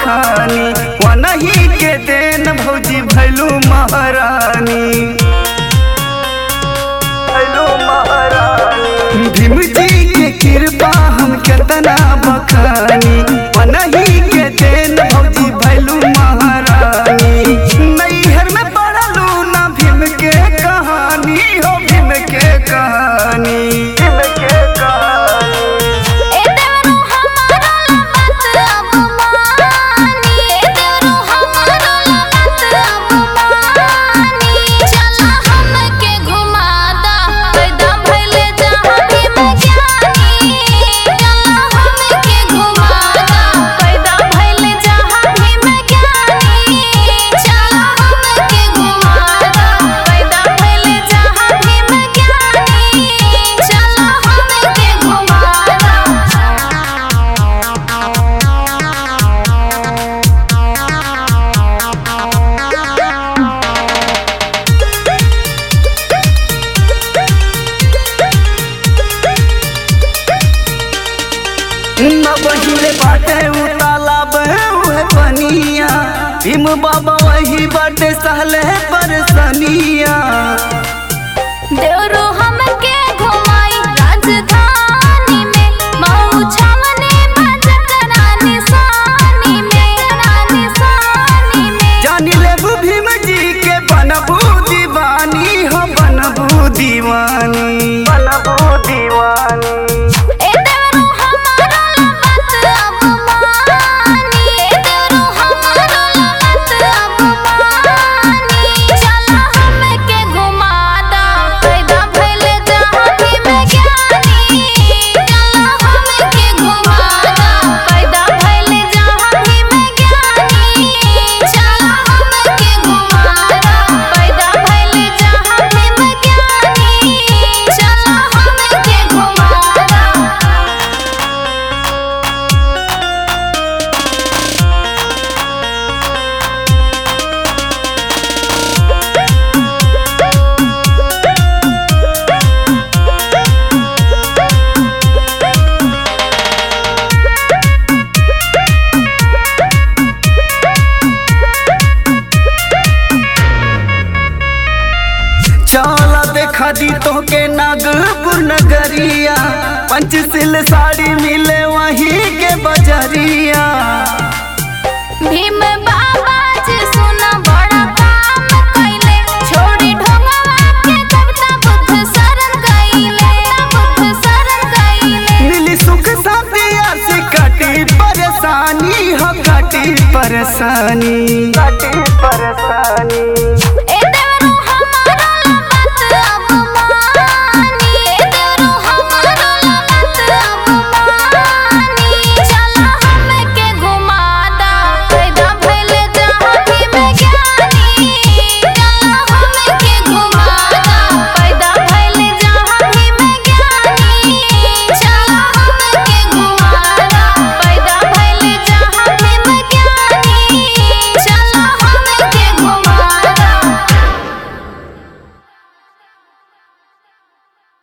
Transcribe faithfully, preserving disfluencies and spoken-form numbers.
बखानी वनही के देन भौजी भैलू महारानी भैलू महारानी भीम जी के कृपा हम केतना बखानी वनही के देन भौजी भैलू महारानी नैहर में पढ़लू ना भीम के कहानी हो भीम के कहानी भीम के कहानी न बहिले बाटे उ तालाब उहे पनिया भीम बाबा वही बाटे सहले परसनिया देवरू हमके घुमाई राजधानी में मऊ छावनी बजत रानी सानी में रानी सानी में जानी लेबू भीम जी के बनबू दीवानी हो बनबू दीवानी बनबू दीवानी चला देखा दी तो के नागपुर नगरिया पंचशील साड़ी मिले वहीं के बजरिया भीम बाबा जी सुना बड़ा काम कइले छोड़ी ढोंगवा के कविता बुद्ध शरण गइले बुद्ध शरण गइले मिली सुख शांतिया से काटी परेशानी हो काटी परेशानी काटी परेशानी।